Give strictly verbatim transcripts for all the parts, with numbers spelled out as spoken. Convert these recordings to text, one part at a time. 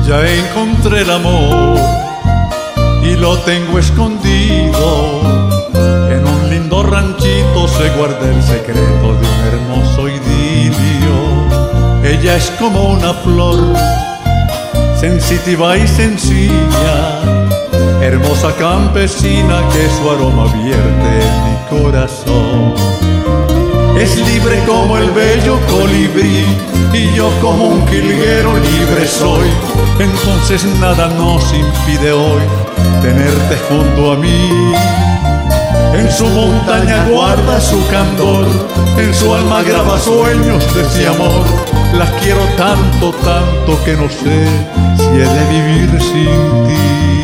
Ya encontré el amor y lo tengo escondido. En un lindo ranchito se guarda el secreto de un hermoso idilio. Ella es como una flor, sensitiva y sencilla, hermosa campesina que su aroma vierte en mi corazón. Es libre como el bello colibrí y yo como un jilguero libre soy. Entonces nada nos impide hoy tenerte junto a mí. En su montaña guarda su candor, en su alma graba sueños de ese amor. Las quiero tanto, tanto que no sé si he de vivir sin ti.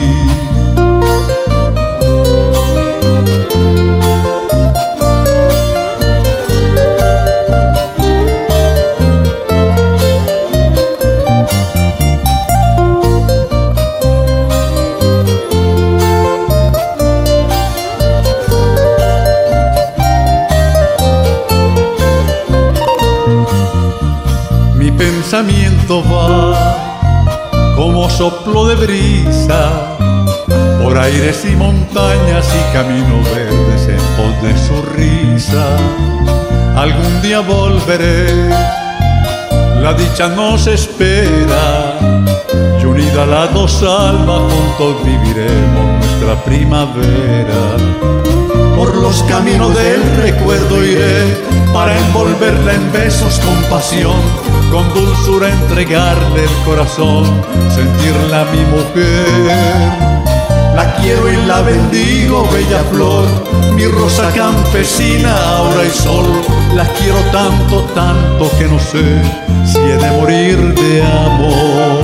Mi pensamiento va como soplo de brisa por aires y montañas y caminos verdes en pos de su risa. Algún día volveré, la dicha nos espera y unida las dos almas juntos viviremos nuestra primavera. Por los caminos del recuerdo iré para envolverla en besos con pasión, con dulzura entregarle el corazón, sentirla mi mujer. La quiero y la bendigo, bella flor, mi rosa campesina, aura y sol. La quiero tanto, tanto que no sé si he de morir de amor.